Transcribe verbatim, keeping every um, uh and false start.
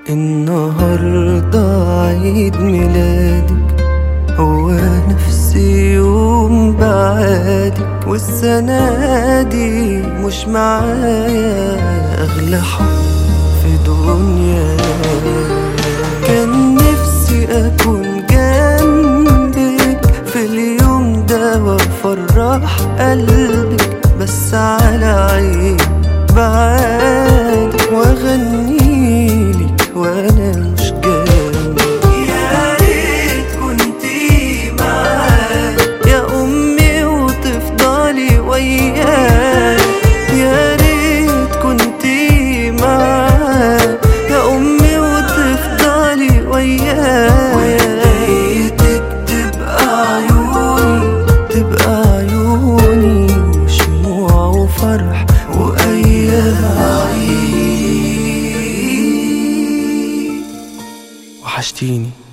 النهاردة عيد ميلادك، هو نفس يوم بعادك، والسنة دي مش معايا أغلى حب في دنيا. كان نفسي أكون جنبك في اليوم ده وأفرح قلبك، بس على عيب بعادك وأغنيلك وأنا مش جنبك. يا ريت كنتي معايا يا أمي وتفضلي وياي، يا ريت كنتي معايا يا أمي وتفضلي وياي، وياك تبقى عيوني تبقى عيوني وشموع وفرح وأيام عيد. وحشتيني.